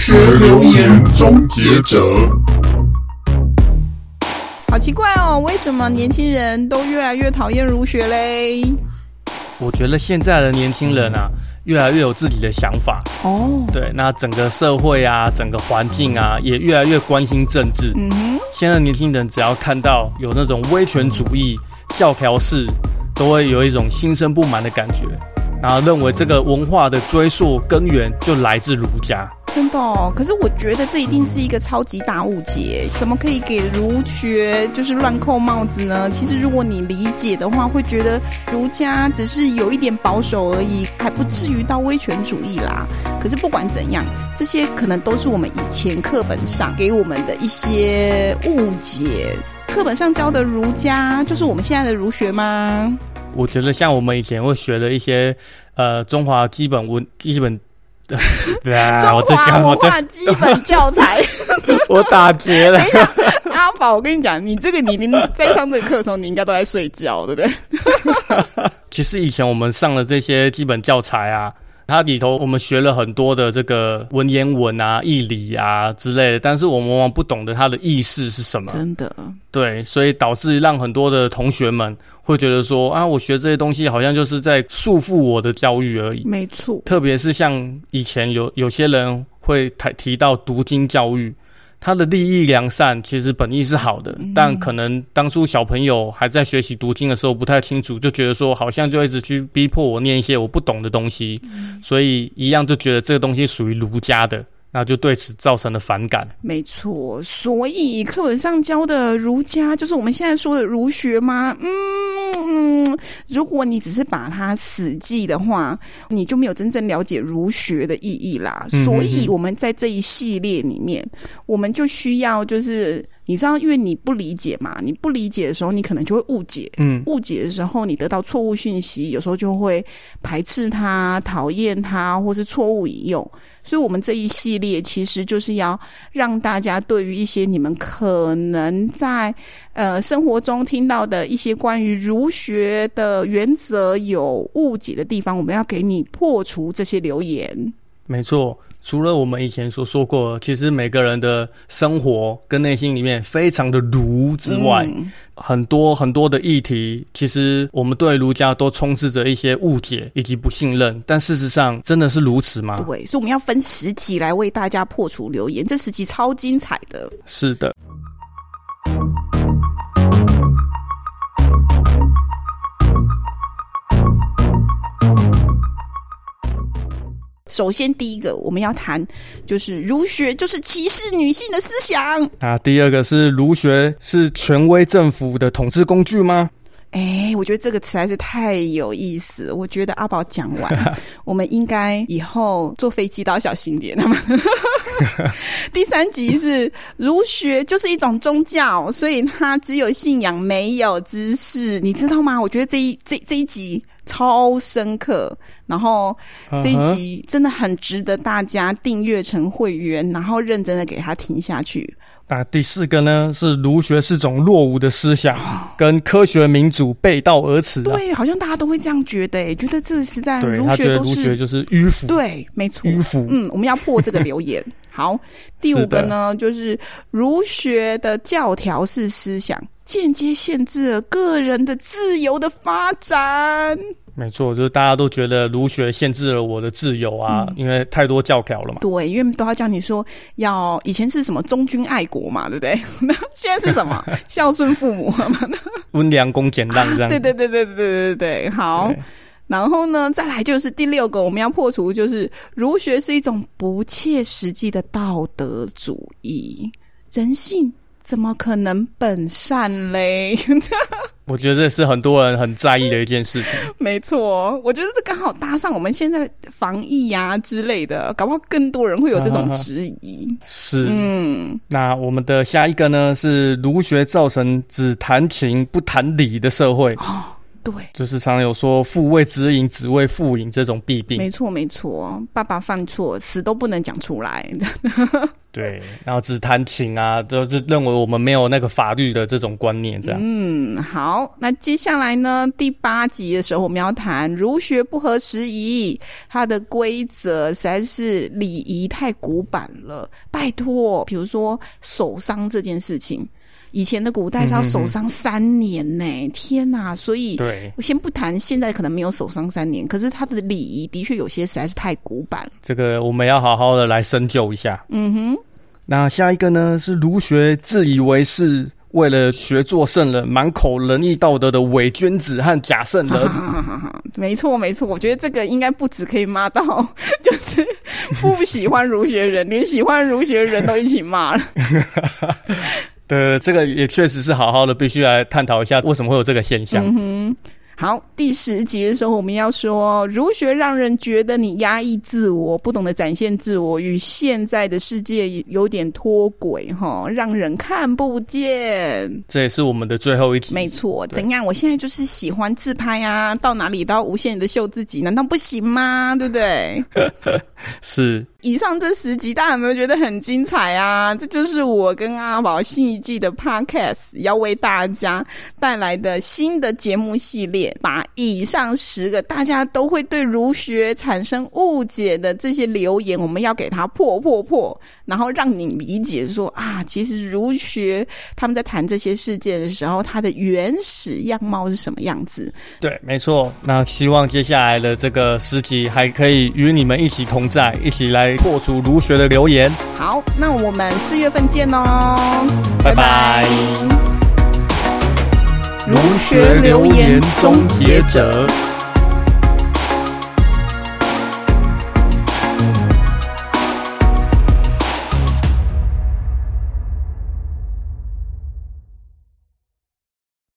学流言终结者。 好奇怪哦，为什么年轻人都越来越讨厌儒学嘞？ 我觉得现在的年轻人啊，越来越有自己的想法哦。对，那整个社会啊，整个环境啊，也越来越关心政治。现在的年轻人只要看到有那种威权主义、教条式，都会有一种心生不满的感觉，然后认为这个文化的追溯根源就来自儒家。 真的哦，可是我觉得这一定是一个超级大误解，怎么可以给儒学就是乱扣帽子呢？其实如果你理解的话，会觉得儒家只是有一点保守而已，还不至于到威权主义啦。可是不管怎样，这些可能都是我们以前课本上给我们的一些误解。课本上教的儒家就是我们现在的儒学吗？ 我觉得像我们以前会学的一些中华基本中华文化基本教材我打结了。 等一下，阿宝，我跟你讲，你在上这个课的时候，你应该都在睡觉，对不对？ 其实以前我们上的这些基本教材啊，它里头我们学了很多的这个文言文啊、义理啊之类的，但是我们往往不懂得它的意思是什么。 真的。 对，所以导致让很多的同学们会觉得说啊，我学这些东西好像就是在束缚我的教育而已。 没错。特别是像以前有些人会提到读经教育，他的立意良善，其实本意是好的，但可能当初小朋友还在学习读经的时候不太清楚，就觉得说好像就一直去逼迫我念一些我不懂的东西，所以一样就觉得这个东西属于儒家的，那就对此造成了反感。 没错，所以课本上教的儒家就是我们现在说的儒学吗？如果你只是把它死记的话，你就没有真正了解儒学的意义啦。所以我们在这一系列里面，我们就需要就是你知道，因为你不理解嘛，你不理解的时候，你可能就会误解。误解的时候，你得到错误讯息，有时候就会排斥它、讨厌它，或是错误引用。所以我们这一系列其实就是要让大家对于一些你们可能在生活中听到的一些关于儒学的原则有误解的地方，我们要给你破除这些流言。 没错。除了我们以前所说过，其实每个人的生活跟内心里面非常的儒之外，很多很多的议题，其实我们对儒家都充斥着一些误解以及不信任，但事实上真的是如此吗？ 对，所以我们要分10集来为大家破除流言，这10集超精彩的。 是的。 首先第一个我们要谈就是儒学就是歧视女性的思想。 第二个是儒学是权威政府的统治工具吗？ 我觉得这个实在是太有意思，我觉得阿宝讲完我们应该以后坐飞机都要小心点。第3集是儒学就是一种宗教，所以它只有信仰没有知识，你知道吗？我觉得这一集超深刻，然后这一集真的很值得大家订阅成会员，然后认真的给他听下去。 第4个呢是儒学是种落伍的思想，跟科学民主背道而驰。 对，好像大家都会这样觉得，觉得这实在儒学都是， 他觉得儒学就是迂腐。 对，没错， 迂腐。 我们要破这个流言。好，第5个呢就是儒学的教条式思想间接限制了个人的自由的发展。 没错，就是大家都觉得儒学限制了我的自由啊，因为太多教条了嘛。对， 因为都要叫你说要以前是什么忠君爱国嘛，对不对？那现在是什么孝顺父母嘛？ 温良恭俭让这样。 对，好。然后呢，再来就是第6个我们要破除，就是儒学是一种不切实际的道德主义，人性怎么可能本善嘞？ 我觉得这是很多人很在意的一件事情。 没错，我觉得这刚好搭上我们现在防疫啊之类的，搞不好更多人会有这种质疑。 是，那我们的下一个呢是儒学造成只谈情不谈理的社会。 对， 就是常有说父为子隐，子为父隐这种弊病。 没错没错，爸爸犯错死都不能讲出来。 对，然后只谈情啊，就是认为我们没有那个法律的这种观念，这样。 好，那接下来呢，第8集的时候我们要谈儒学不合时宜，它的规则实在是礼仪太古板了。拜托，比如说守丧这件事情，以前的古代是要守丧3年呢，天哪！所以我先不谈现在可能没有守丧3年，可是它的礼仪的确有些实在是太古板， 这个我们要好好的来深究一下。那下一个呢是儒学自以为是，为了学做圣人，满口仁义道德的伪君子和假圣人。 没错没错，我觉得这个应该不只可以骂到就是不喜欢儒学人，连喜欢儒学人都一起骂了。 对，这个也确实是好好的必须来探讨一下为什么会有这个现象。 好，第10集的时候我们要说，儒学让人觉得你压抑自我，不懂得展现自我，与现在的世界有点脱轨，让人看不见。 这也是我们的最后一集。 没错，怎样？我现在就是喜欢自拍啊，到哪里都要无限的秀自己，难道不行吗？对不对？ 是。 以上这10集大家有没有觉得很精彩啊？这就是我跟阿宝新一季的 podcast 要为大家带来的新的节目系列，把以上10个大家都会对儒学产生误解的这些留言，我们要给它破，然后让你理解说啊，其实儒学他们在谈这些事件的时候，它的原始样貌是什么样子。对， 没错。那希望接下来的这个10集还可以与你们一起同在，一起来破除儒学的流言。 好，那我们4月份见哦， 拜拜。 儒学流言终结者。